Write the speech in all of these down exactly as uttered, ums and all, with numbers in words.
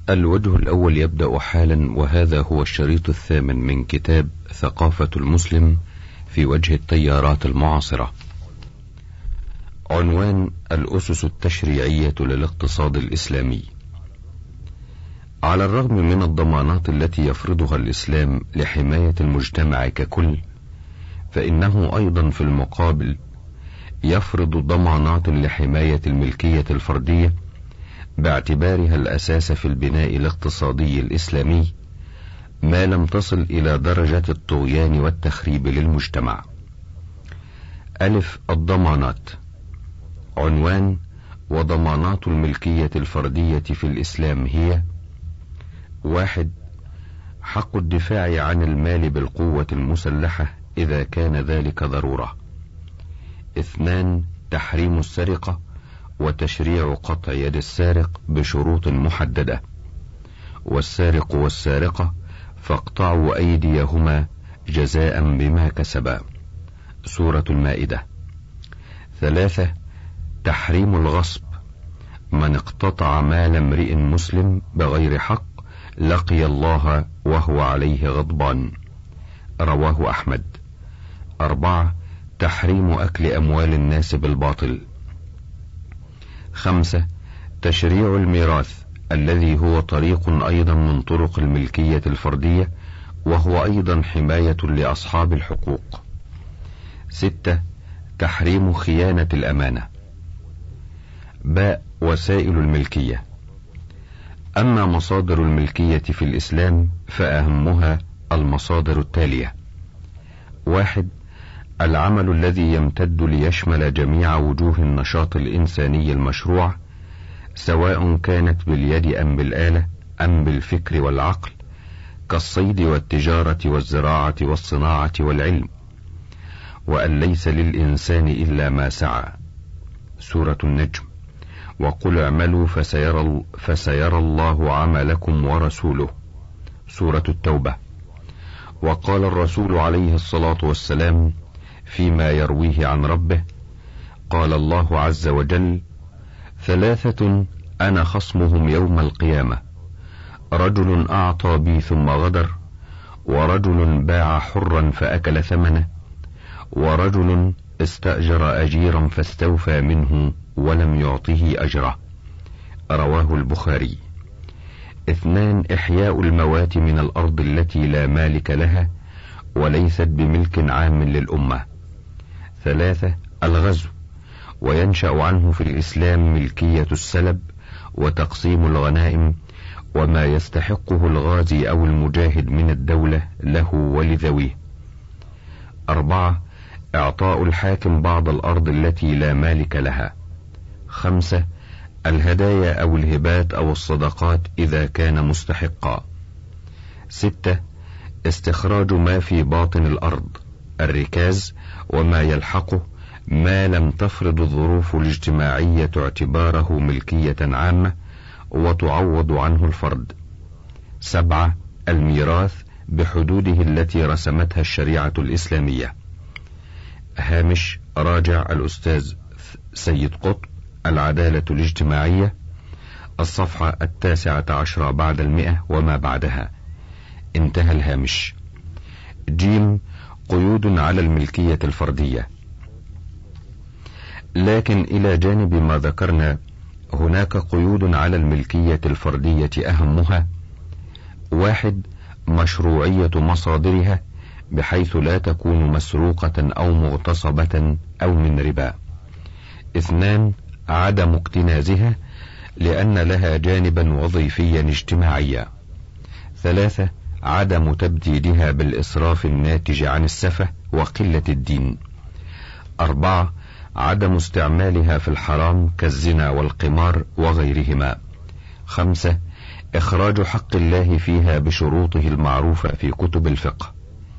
الوجه الأول يبدأ حالا، وهذا هو الشريط الثامن من كتاب ثقافة المسلم في وجه التيارات المعاصرة. عنوان: الأسس التشريعية للاقتصاد الإسلامي. على الرغم من الضمانات التي يفرضها الإسلام لحماية المجتمع ككل، فإنه أيضا في المقابل يفرض ضمانات لحماية الملكية الفردية باعتبارها الأساس في البناء الاقتصادي الإسلامي، ما لم تصل إلى درجة الطغيان والتخريب للمجتمع. ألف الضمانات. عنوان: وضمانات الملكية الفردية في الإسلام هي: واحد، حق الدفاع عن المال بالقوة المسلحة إذا كان ذلك ضرورة. اثنان، تحريم السرقة وتشريع قطع يد السارق بشروط محددة. والسارق والسارقة فاقطعوا أيديهما جزاء بما كسبا. سورة المائدة. ثلاثة، تحريم الغصب. من اقتطع مال امرئ مسلم بغير حق لقي الله وهو عليه غضبان. رواه أحمد. أربعة، تحريم أكل أموال الناس بالباطل. خمسة، تشريع الميراث الذي هو طريق أيضا من طرق الملكية الفردية، وهو أيضا حماية لأصحاب الحقوق. ستة، تحريم خيانة الأمانة. باء وسائل الملكية. أما مصادر الملكية في الإسلام فأهمها المصادر التالية: واحد، العمل الذي يمتد ليشمل جميع وجوه النشاط الإنساني المشروع، سواء كانت باليد أم بالآلة أم بالفكر والعقل، كالصيد والتجارة والزراعة والصناعة والعلم. وأن ليس للإنسان إلا ما سعى. سورة النجم. وقل اعملوا فسيرى, فسيرى الله عملكم ورسوله. سورة التوبة. وقال الرسول عليه الصلاة والسلام فيما يرويه عن ربه: قال الله عز وجل: ثلاثة أنا خصمهم يوم القيامة: رجل أعطى بي ثم غدر، ورجل باع حرا فأكل ثمنه، ورجل استأجر أجيرا فاستوفى منه ولم يعطه أجره. رواه البخاري. اثنان، إحياء الموات من الأرض التي لا مالك لها وليست بملك عام للأمة. ثلاثة، الغزو، وينشأ عنه في الإسلام ملكية السلب وتقسيم الغنائم وما يستحقه الغازي أو المجاهد من الدولة له ولذويه. أربعة، إعطاء الحاكم بعض الأرض التي لا مالك لها. خمسة، الهدايا أو الهبات أو الصدقات إذا كان مستحقا. ستة، استخراج ما في باطن الأرض، الركاز وما يلحقه، ما لم تفرض الظروف الاجتماعية اعتباره ملكية عامة وتعوض عنه الفرد. سبعة، الميراث بحدوده التي رسمتها الشريعة الإسلامية. هامش راجع الأستاذ سيد قطب، العدالة الاجتماعية، الصفحة التاسعة عشرة بعد المئة وما بعدها. انتهى الهامش. جيم، قيود على الملكية الفردية. لكن إلى جانب ما ذكرنا هناك قيود على الملكية الفردية، أهمها: واحد، مشروعية مصادرها بحيث لا تكون مسروقة أو مغتصبة أو من ربا. اثنان، عدم اكتنازها لأن لها جانبا وظيفيا اجتماعيا. ثلاثة، عدم تبديدها بالإسراف الناتج عن السفة وقلة الدين. أربعة، عدم استعمالها في الحرام كالزنا والقمار وغيرهما. خمسة، إخراج حق الله فيها بشروطه المعروفة في كتب الفقه.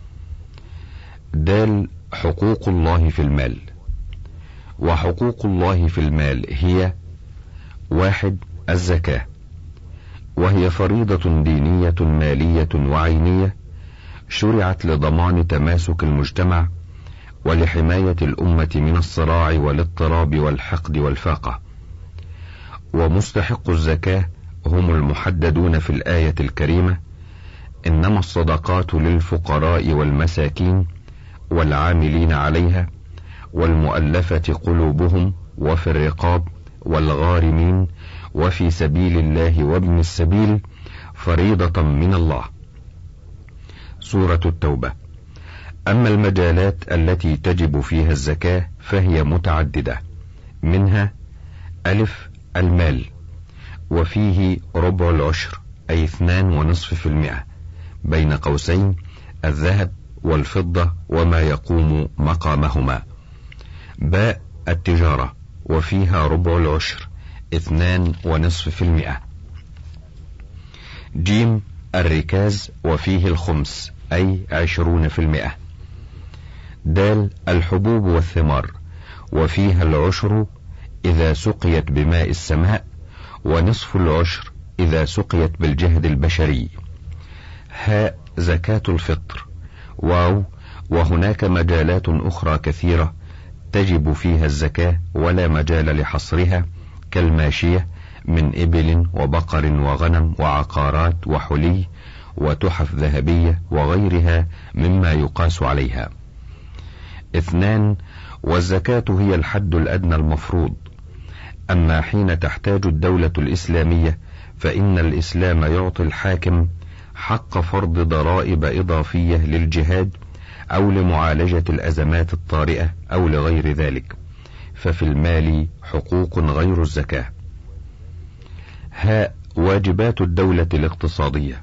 دال، حقوق الله في المال. وحقوق الله في المال هي: واحد، الزكاة، وهي فريضة دينية مالية وعينية شرعت لضمان تماسك المجتمع ولحماية الأمة من الصراع والاضطراب والحقد والفاقة. ومستحق الزكاة هم المحددون في الآية الكريمة: إنما الصدقات للفقراء والمساكين والعاملين عليها والمؤلفة قلوبهم وفي الرقاب والغارمين وفي سبيل الله وابن السبيل فريضة من الله. سورة التوبة. أما المجالات التي تجب فيها الزكاة فهي متعددة، منها: ألف المال، وفيه ربع العشر أي اثنان ونصف في المئة، بين قوسين الذهب والفضة وما يقوم مقامهما. باء التجارة، وفيها ربع العشر اثنان ونصف في المئة. جيم الركاز، وفيه الخمس أي عشرون في المئة. دال الحبوب والثمار، وفيها العشر إذا سقيت بماء السماء، ونصف العشر إذا سقيت بالجهد البشري. هاء زكاة الفطر. واو وهناك مجالات أخرى كثيرة تجب فيها الزكاة ولا مجال لحصرها، كالماشية من إبل وبقر وغنم وعقارات وحلي وتحف ذهبية وغيرها مما يقاس عليها. اثنان والزكاة هي الحد الأدنى المفروض. أما حين تحتاج الدولة الإسلامية فإن الإسلام يعطي الحاكم حق فرض ضرائب إضافية للجهاد أو لمعالجة الأزمات الطارئة أو لغير ذلك، ففي المال حقوق غير الزكاة. هاء واجبات الدولة الاقتصادية.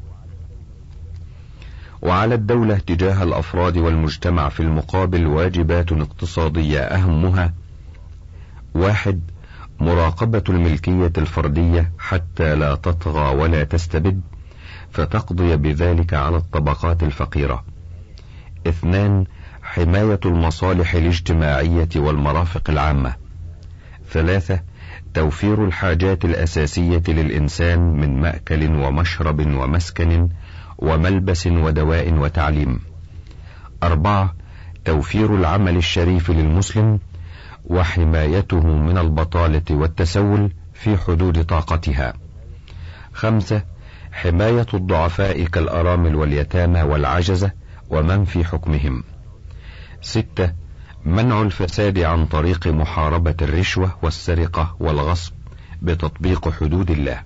وعلى الدولة تجاه الأفراد والمجتمع في المقابل واجبات اقتصادية أهمها: واحد مراقبة الملكية الفردية حتى لا تطغى ولا تستبد، فتقضي بذلك على الطبقات الفقيرة. اثنان حماية المصالح الاجتماعية والمرافق العامة. ثلاثة توفير الحاجات الأساسية للإنسان من مأكل ومشرب ومسكن وملبس ودواء وتعليم. أربعة توفير العمل الشريف للمسلم وحمايته من البطالة والتسول في حدود طاقتها. خمسة حماية الضعفاء كالأرامل واليتامى والعجزة ومن في حكمهم. ستة منع الفساد عن طريق محاربة الرشوة والسرقة والغصب بتطبيق حدود الله.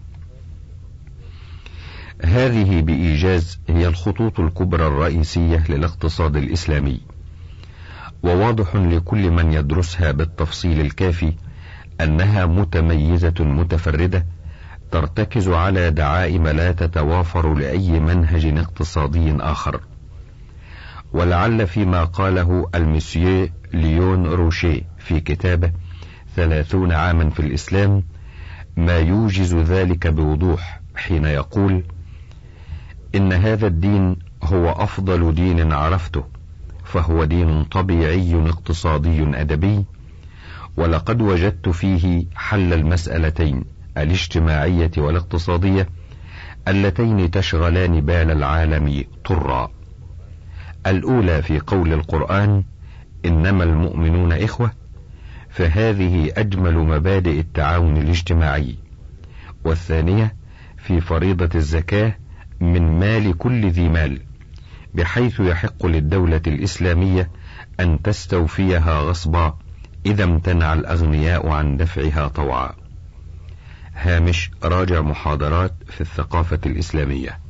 هذه بإيجاز هي الخطوط الكبرى الرئيسية للاقتصاد الإسلامي، وواضح لكل من يدرسها بالتفصيل الكافي أنها متميزة متفردة ترتكز على دعائم لا تتوافر لأي منهج اقتصادي آخر. ولعل فيما قاله المسيو ليون روشيه في كتابه ثلاثون عاما في الإسلام ما يوجز ذلك بوضوح، حين يقول: إن هذا الدين هو أفضل دين عرفته، فهو دين طبيعي اقتصادي أدبي، ولقد وجدت فيه حل المسألتين الاجتماعية والاقتصادية اللتين تشغلان بال العالم طرا. الأولى في قول القرآن: إنما المؤمنون إخوة، فهذه أجمل مبادئ التعاون الاجتماعي. والثانية في فريضة الزكاة من مال كل ذي مال، بحيث يحق للدولة الإسلامية أن تستوفيها غصبا إذا امتنع الأغنياء عن دفعها طوعا. هامش راجع محاضرات في الثقافة الإسلامية.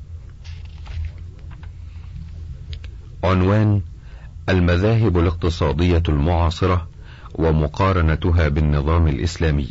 عنوان: المذاهب الاقتصادية المعاصرة ومقارنتها بالنظام الإسلامي.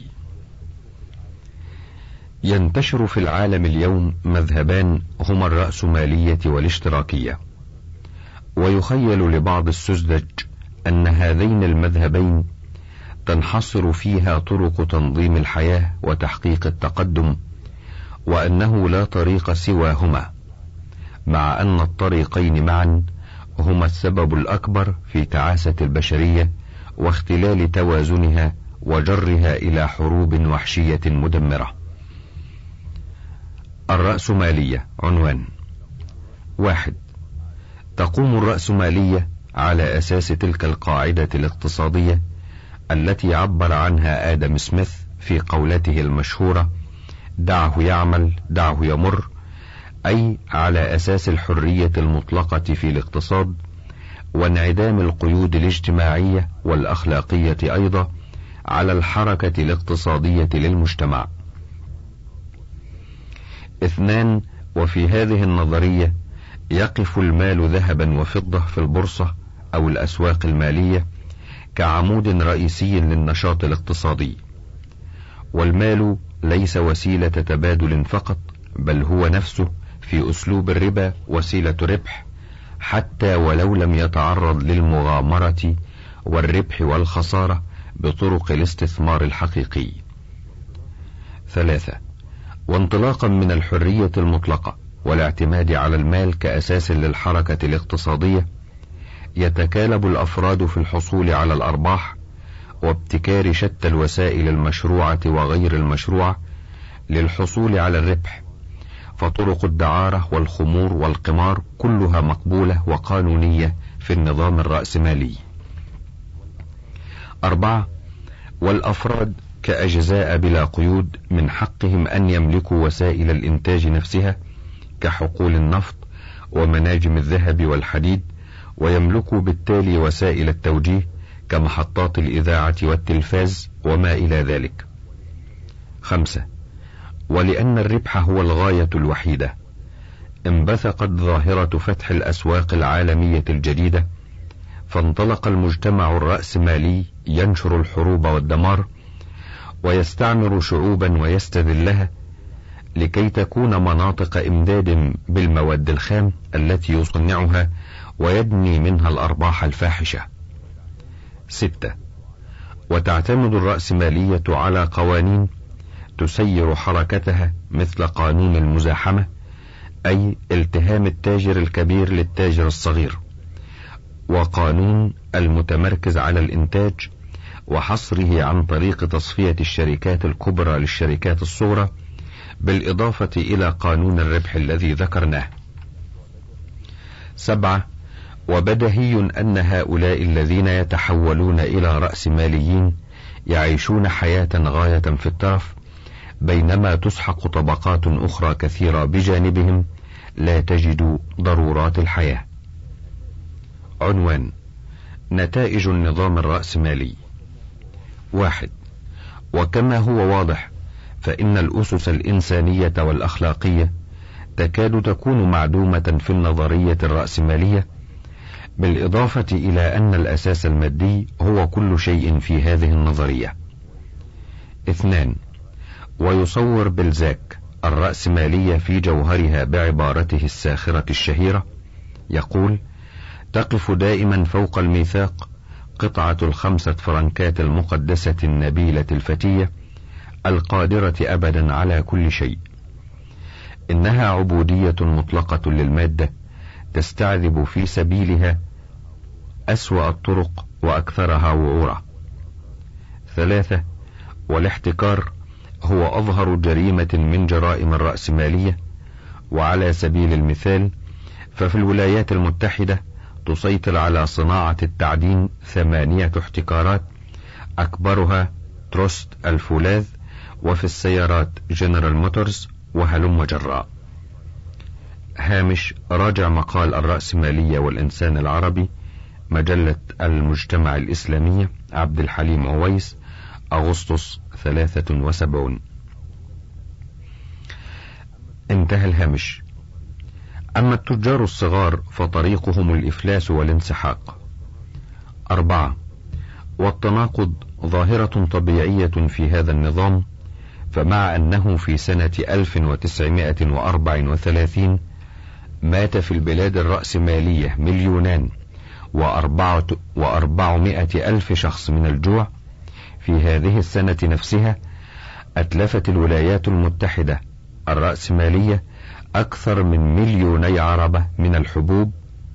ينتشر في العالم اليوم مذهبان هما الرأسمالية والاشتراكية، ويخيل لبعض السذج أن هذين المذهبين تنحصر فيها طرق تنظيم الحياة وتحقيق التقدم، وأنه لا طريق سواهما، مع أن الطريقين معا هما السبب الأكبر في تعاسة البشرية واختلال توازنها وجرها إلى حروب وحشية مدمرة. الرأسمالية. عنوان: واحد تقوم الرأسمالية على أساس تلك القاعدة الاقتصادية التي عبر عنها آدم سميث في قولته المشهورة: دعه يعمل دعه يمر، أي على أساس الحرية المطلقة في الاقتصاد وانعدام القيود الاجتماعية والأخلاقية أيضا على الحركة الاقتصادية للمجتمع. اثنان، وفي هذه النظرية يقف المال ذهبا وفضة في البورصة أو الأسواق المالية كعمود رئيسي للنشاط الاقتصادي، والمال ليس وسيلة تبادل فقط، بل هو نفسه في أسلوب الربا وسيلة ربح، حتى ولو لم يتعرض للمغامرة والربح والخسارة بطرق الاستثمار الحقيقي. ثلاثة، وانطلاقا من الحرية المطلقة والاعتماد على المال كأساس للحركة الاقتصادية، يتكالب الأفراد في الحصول على الأرباح وابتكار شتى الوسائل المشروعة وغير المشروعة للحصول على الربح، فطرق الدعارة والخمور والقمار كلها مقبولة وقانونية في النظام الرأسمالي. أربعة، والأفراد كأجزاء بلا قيود من حقهم أن يملكوا وسائل الإنتاج نفسها كحقول النفط ومناجم الذهب والحديد، ويملكوا بالتالي وسائل التوجيه كمحطات الإذاعة والتلفاز وما إلى ذلك. خمسة، ولأن الربح هو الغاية الوحيدة، انبثقت ظاهرة فتح الأسواق العالمية الجديدة، فانطلق المجتمع الرأسمالي ينشر الحروب والدمار ويستعمر شعوبا ويستذلها لكي تكون مناطق إمداد بالمواد الخام التي يصنعها ويبني منها الأرباح الفاحشة. ستة، وتعتمد الرأسمالية على قوانين تسير حركتها مثل قانون المزاحمة، أي التهام التاجر الكبير للتاجر الصغير، وقانون المتمركز على الإنتاج وحصره عن طريق تصفية الشركات الكبرى للشركات الصغرى، بالإضافة إلى قانون الربح الذي ذكرناه. سبعة، وبدهي أن هؤلاء الذين يتحولون إلى رأسماليين يعيشون حياة غاية في الترف، بينما تسحق طبقات أخرى كثيرة بجانبهم لا تجد ضرورات الحياة. عنوان: نتائج النظام الرأسمالي. واحد، وكما هو واضح فإن الأسس الإنسانية والأخلاقية تكاد تكون معدومة في النظرية الرأسمالية، بالإضافة إلى أن الأساس المادي هو كل شيء في هذه النظرية. اثنان، ويصور بلزاك الرأسمالية في جوهرها بعبارته الساخرة الشهيرة، يقول: تقف دائما فوق الميثاق قطعة الخمسة فرنكات المقدسة النبيلة الفتية القادرة أبدا على كل شيء. إنها عبودية مطلقة للمادة تستعذب في سبيلها أسوأ الطرق وأكثرها وعورة. ثلاثة، والاحتكار هو أظهر جريمة من جرائم الرأسمالية، وعلى سبيل المثال ففي الولايات المتحدة تسيطر على صناعة التعدين ثمانية احتكارات أكبرها تروست الفولاذ، وفي السيارات جنرال موتورز وهلم جراء. هامش: راجع مقال الرأسمالية والإنسان العربي، مجلة المجتمع الإسلامية، عبد الحليم عويس، أغسطس ثلاثة وسبعون. انتهى الهامش. أما التجار الصغار فطريقهم الإفلاس والانسحاق. أربعة، والتناقض ظاهرة طبيعية في هذا النظام، فمع أنه في سنة ألف وتسعمائة وأربعة وثلاثين مات في البلاد الرأسمالية مليونان وأربعة وأربعمائة ألف شخص من الجوع، في هذه السنة نفسها أتلفت الولايات المتحدة الرأسمالية أكثر من مليوني عربة من الحبوب،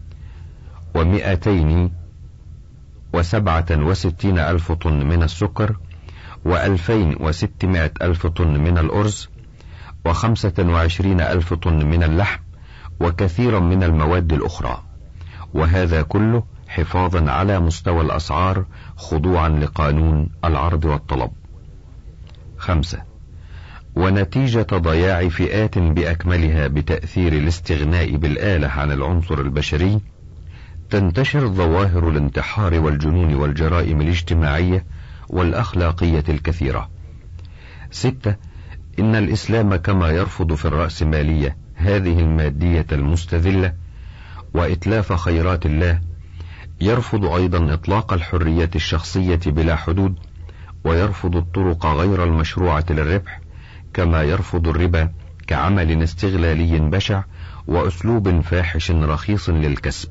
ومئتين وسبعة وستين ألف طن من السكر، وألفين وستمائة ألف طن من الأرز، وخمسة وعشرين ألف طن من اللحم، وكثيرا من المواد الأخرى، وهذا كله حفاظا على مستوى الأسعار خضوعا لقانون العرض والطلب. خمسة، ونتيجة ضياع فئات بأكملها بتأثير الاستغناء بالآلة عن العنصر البشري، تنتشر ظواهر الانتحار والجنون والجرائم الاجتماعية والأخلاقية الكثيرة. ستة، إن الإسلام كما يرفض في الرأسمالية هذه المادية المستذلة وإتلاف خيرات الله، يرفض أيضا إطلاق الحرية الشخصية بلا حدود، ويرفض الطرق غير المشروعة للربح، كما يرفض الربا كعمل استغلالي بشع وأسلوب فاحش رخيص للكسب.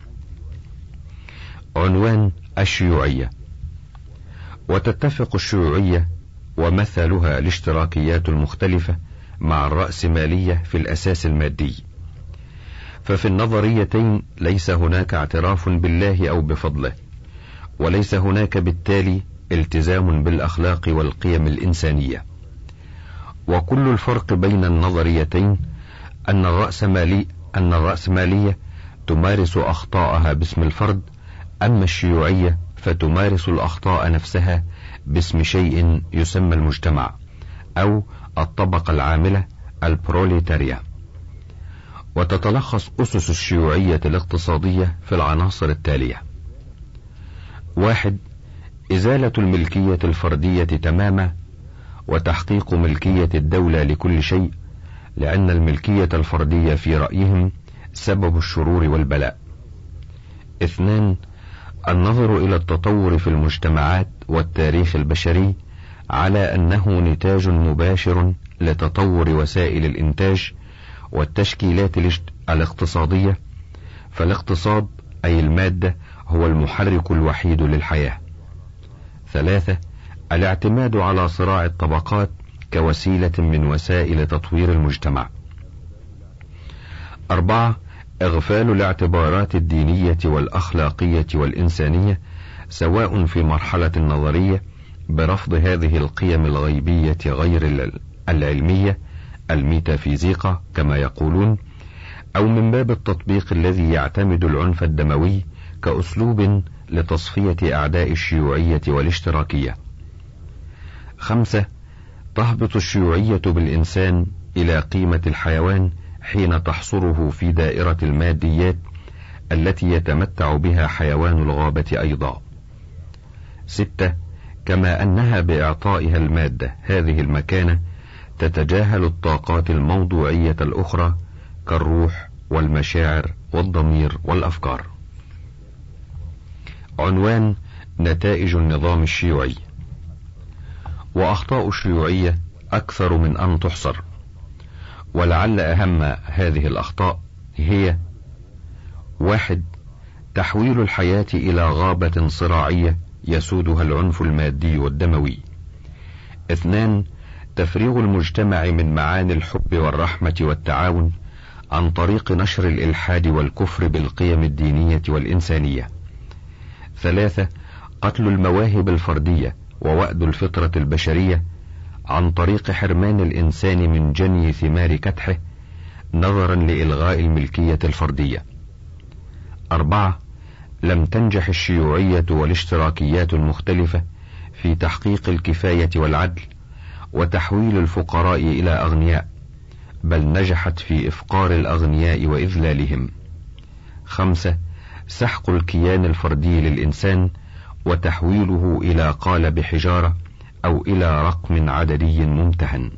عنوان: الشيوعية. وتتفق الشيوعية ومثلها الاشتراكيات المختلفة مع الرأسمالية في الأساس المادي، ففي النظريتين ليس هناك اعتراف بالله أو بفضله، وليس هناك بالتالي التزام بالأخلاق والقيم الإنسانية. وكل الفرق بين النظريتين أن الرأسمالي أن الرأسمالية تمارس أخطاءها باسم الفرد، أما الشيوعية فتمارس الأخطاء نفسها باسم شيء يسمى المجتمع أو الطبقة العاملة البروليتاريا. وتتلخص أسس الشيوعية الاقتصادية في العناصر التالية: واحد، إزالة الملكية الفردية تماما، وتحقيق ملكية الدولة لكل شيء، لأن الملكية الفردية في رأيهم سبب الشرور والبلاء. اثنان، النظر إلى التطور في المجتمعات والتاريخ البشري على أنه نتاج مباشر لتطور وسائل الإنتاج والتشكيلات الاقتصادية، فالاقتصاد أي المادة هو المحرك الوحيد للحياة. ثلاثة، الاعتماد على صراع الطبقات كوسيلة من وسائل تطوير المجتمع. أربعة، إغفال الاعتبارات الدينية والأخلاقية والإنسانية سواء في مرحلة النظرية برفض هذه القيم الغيبية غير العلمية الميتافيزيقا كما يقولون، أو من باب التطبيق الذي يعتمد العنف الدموي كأسلوب لتصفية أعداء الشيوعية والاشتراكية. خمسة، تهبط الشيوعية بالإنسان إلى قيمة الحيوان حين تحصره في دائرة الماديات التي يتمتع بها حيوان الغابة أيضا. ستة، كما أنها بإعطائها المادة هذه المكانة تتجاهل الطاقات الموضوعية الأخرى كالروح والمشاعر والضمير والأفكار. عنوان: نتائج النظام الشيوعي. وأخطاء الشيوعية أكثر من أن تحصر، ولعل أهم هذه الأخطاء هي: واحد، تحويل الحياة إلى غابة صراعية يسودها العنف المادي والدموي. اثنان، تفريغ المجتمع من معاني الحب والرحمة والتعاون عن طريق نشر الإلحاد والكفر بالقيم الدينية والإنسانية. ثلاثة، قتل المواهب الفردية ووأد الفطرة البشرية عن طريق حرمان الإنسان من جني ثمار كدحه نظرا لإلغاء الملكية الفردية. أربعة، لم تنجح الشيوعية والاشتراكيات المختلفة في تحقيق الكفاية والعدل وتحويل الفقراء إلى أغنياء، بل نجحت في إفقار الأغنياء وإذلالهم. خمسة، سحق الكيان الفردي للإنسان وتحويله إلى قالب حجارة أو إلى رقم عددي ممتهن.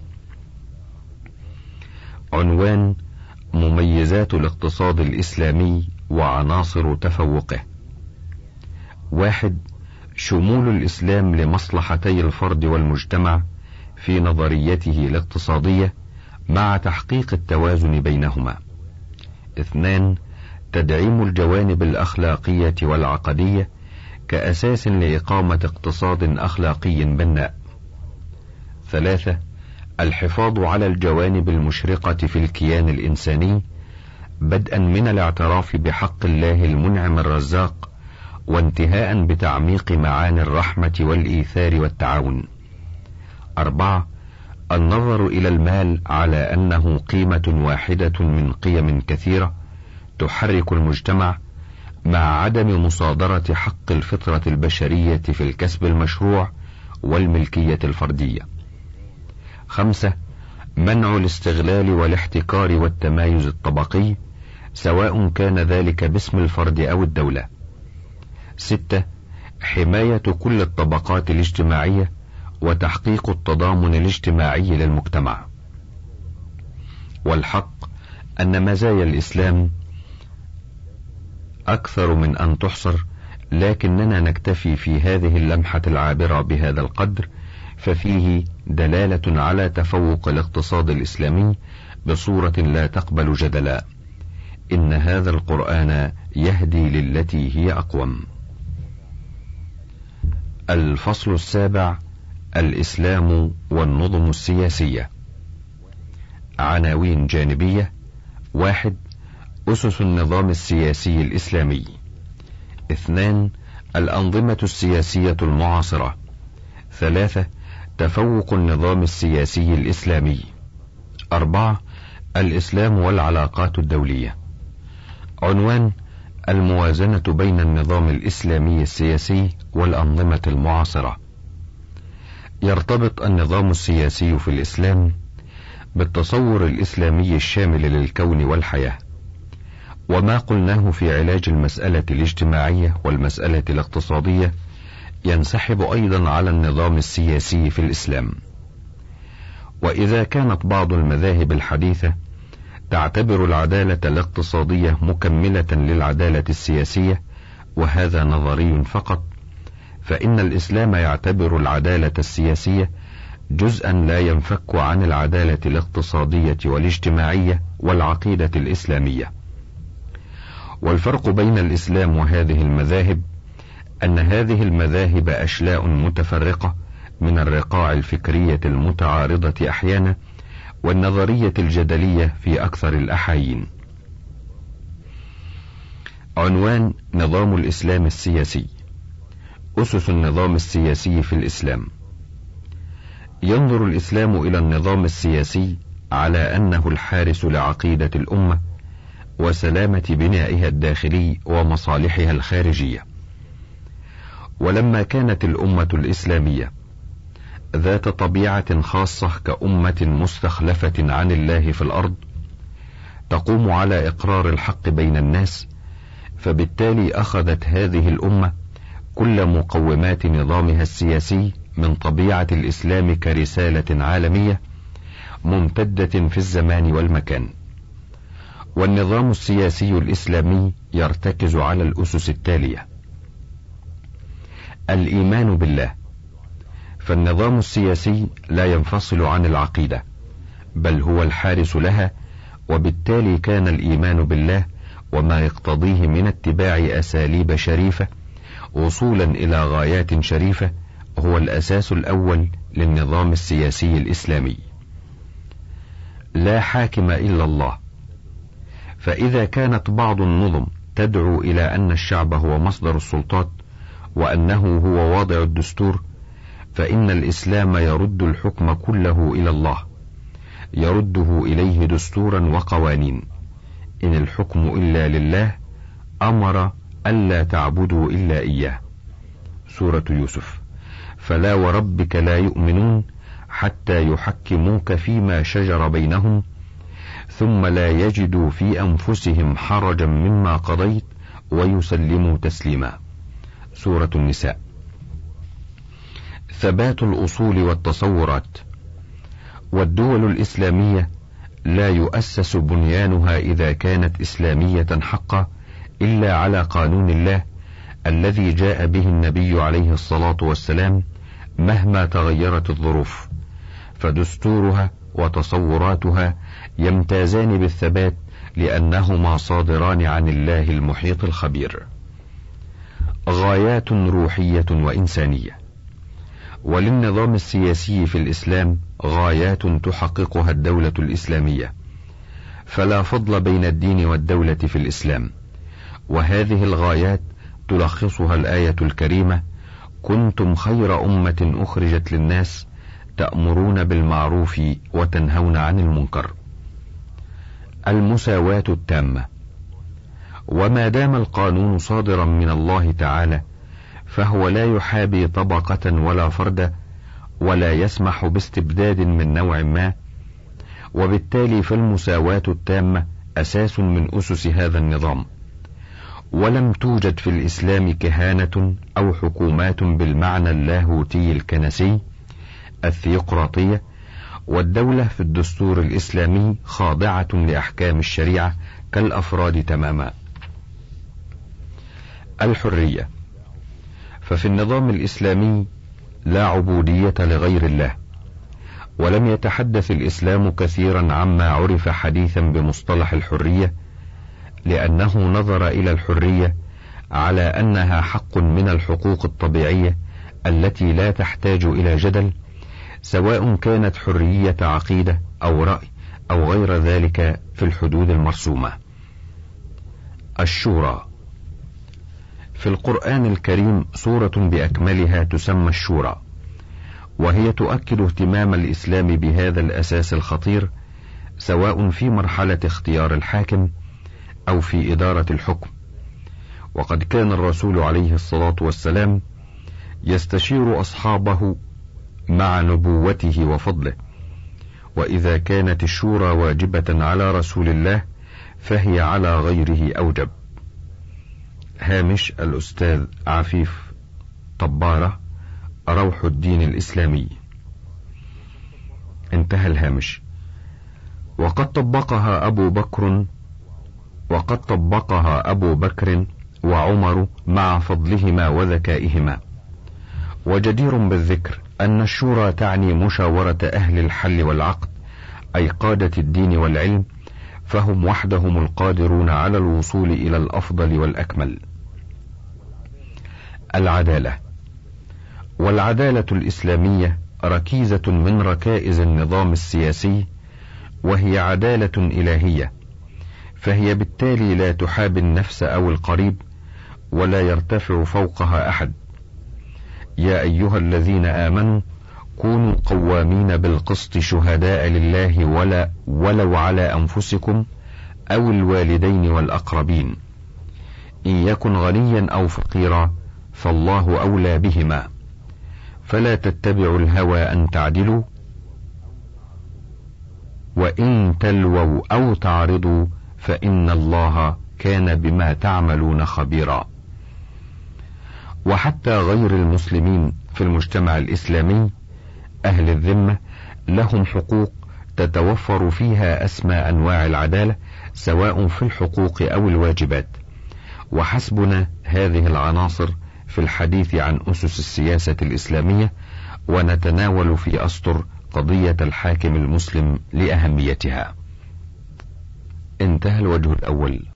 عنوان: مميزات الاقتصاد الإسلامي وعناصر تفوقه. واحد، شمول الإسلام لمصلحتي الفرد والمجتمع في نظريته الاقتصادية مع تحقيق التوازن بينهما. اثنان، تدعيم الجوانب الأخلاقية والعقدية كأساس لإقامة اقتصاد أخلاقي بناء. ثلاثة، الحفاظ على الجوانب المشرقة في الكيان الإنساني بدءا من الاعتراف بحق الله المنعم الرزاق وانتهاء بتعميق معاني الرحمة والإيثار والتعاون. أربعة، النظر إلى المال على أنه قيمة واحدة من قيم كثيرة تحرك المجتمع مع عدم مصادرة حق الفطرة البشرية في الكسب المشروع والملكية الفردية. خمسة، منع الاستغلال والاحتكار والتمايز الطبقي، سواء كان ذلك باسم الفرد أو الدولة. ستة. حماية كل الطبقات الاجتماعية وتحقيق التضامن الاجتماعي للمجتمع. والحق أن مزايا الإسلام أكثر من أن تحصر، لكننا نكتفي في هذه اللمحة العابرة بهذا القدر، ففيه دلالة على تفوق الاقتصاد الإسلامي بصورة لا تقبل جدلا. إن هذا القرآن يهدي للتي هي أقوم. الفصل السابع: الإسلام والنظم السياسية. عناوين جانبية. واحد. أسس النظام السياسي الإسلامي. اثنان. الأنظمة السياسية المعاصرة. ثلاثة. تفوق النظام السياسي الإسلامي. أربعة. الإسلام والعلاقات الدولية. عنوان: الموازنة بين النظام الإسلامي السياسي والأنظمة المعاصرة. يرتبط النظام السياسي في الإسلام بالتصور الإسلامي الشامل للكون والحياة، وما قلناه في علاج المسألة الاجتماعية والمسألة الاقتصادية ينسحب أيضا على النظام السياسي في الإسلام. وإذا كانت بعض المذاهب الحديثة تعتبر العدالة الاقتصادية مكملة للعدالة السياسية، وهذا نظري فقط، فإن الإسلام يعتبر العدالة السياسية جزءا لا ينفك عن العدالة الاقتصادية والاجتماعية والعقيدة الإسلامية. والفرق بين الإسلام وهذه المذاهب أن هذه المذاهب أشلاء متفرقة من الرقاع الفكرية المتعارضة أحيانا والنظرية الجدلية في أكثر الأحايين. عنوان: نظام الإسلام السياسي. أسس النظام السياسي في الإسلام. ينظر الإسلام إلى النظام السياسي على أنه الحارس لعقيدة الأمة وسلامة بنائها الداخلي ومصالحها الخارجية. ولما كانت الأمة الإسلامية ذات طبيعة خاصة كأمة مستخلفة عن الله في الأرض، تقوم على إقرار الحق بين الناس، فبالتالي أخذت هذه الأمة كل مقومات نظامها السياسي من طبيعة الإسلام كرسالة عالمية ممتدة في الزمان والمكان. والنظام السياسي الإسلامي يرتكز على الأسس التالية: الإيمان بالله، فالنظام السياسي لا ينفصل عن العقيدة، بل هو الحارس لها، وبالتالي كان الإيمان بالله وما يقتضيه من اتباع أساليب شريفة وصولا إلى غايات شريفة هو الأساس الأول للنظام السياسي الإسلامي. لا حاكم إلا الله، فإذا كانت بعض النظم تدعو إلى أن الشعب هو مصدر السلطات وأنه هو واضع الدستور، فإن الإسلام يرد الحكم كله إلى الله، يرده إليه دستورا وقوانين. إن الحكم إلا لله، أمر ألا تعبدوا إلا إياه. سورة يوسف. فلا وربك لا يؤمنون حتى يحكموك فيما شجر بينهم ثم لا يجدوا في أنفسهم حرجا مما قضيت ويسلموا تسليما. سورة النساء. ثبات الأصول والتصورات. والدول الإسلامية لا يؤسس بنيانها إذا كانت إسلامية حقا إلا على قانون الله الذي جاء به النبي عليه الصلاة والسلام مهما تغيرت الظروف، فدستورها وتصوراتها يمتازان بالثبات لأنهما صادران عن الله المحيط الخبير. غايات روحية وإنسانية. وللنظام السياسي في الإسلام غايات تحققها الدولة الإسلامية، فلا فضل بين الدين والدولة في الإسلام، وهذه الغايات تلخصها الآية الكريمة: كنتم خير أمة أخرجت للناس تأمرون بالمعروف وتنهون عن المنكر. المساواة التامة. وما دام القانون صادرا من الله تعالى فهو لا يحابي طبقة ولا فردا، ولا يسمح باستبداد من نوع ما، وبالتالي فالمساواة التامة أساس من أسس هذا النظام، ولم توجد في الإسلام كهانة أو حكومات بالمعنى اللاهوتي الكنسي الثيوقراطية، والدولة في الدستور الإسلامي خاضعة لأحكام الشريعة كالأفراد تماما. الحرية، ففي النظام الإسلامي لا عبودية لغير الله، ولم يتحدث الإسلام كثيرا عما عرف حديثا بمصطلح الحرية، لأنه نظر إلى الحرية على أنها حق من الحقوق الطبيعية التي لا تحتاج إلى جدل، سواء كانت حرية عقيدة أو رأي أو غير ذلك في الحدود المرسومة. الشورى، في القرآن الكريم سورة بأكملها تسمى الشورى، وهي تؤكد اهتمام الإسلام بهذا الأساس الخطير، سواء في مرحلة اختيار الحاكم أو في إدارة الحكم. وقد كان الرسول عليه الصلاة والسلام يستشير أصحابه مع نبوته وفضله، وإذا كانت الشورى واجبة على رسول الله فهي على غيره أوجب. هامش الأستاذ عفيف طبارة، روح الدين الإسلامي. انتهى الهامش. وقد طبقها أبو بكر وقد طبقها أبو بكر وعمر مع فضلهما وذكائهما. وجدير بالذكر أن الشورى تعني مشاورة أهل الحل والعقد، أي قادة الدين والعلم، فهم وحدهم القادرون على الوصول إلى الأفضل والأكمل. العدالة، والعدالة الإسلامية ركيزة من ركائز النظام السياسي، وهي عدالة إلهية، فهي بالتالي لا تحابي النفس أو القريب، ولا يرتفع فوقها أحد. يا أيها الذين آمنوا كونوا قوامين بالقسط شهداء لله ولا ولو على أنفسكم أو الوالدين والأقربين، إن يكن غنيا أو فقيرا فالله أولى بهما، فلا تتبعوا الهوى أن تعدلوا، وإن تلووا أو تعرضوا فإن الله كان بما تعملون خبيرا. وحتى غير المسلمين في المجتمع الإسلامي أهل الذمة لهم حقوق تتوفر فيها أسمى أنواع العدالة، سواء في الحقوق أو الواجبات. وحسبنا هذه العناصر في الحديث عن أسس السياسة الإسلامية، ونتناول في أسطر قضية الحاكم المسلم لأهميتها. انتهى الوجه الأول.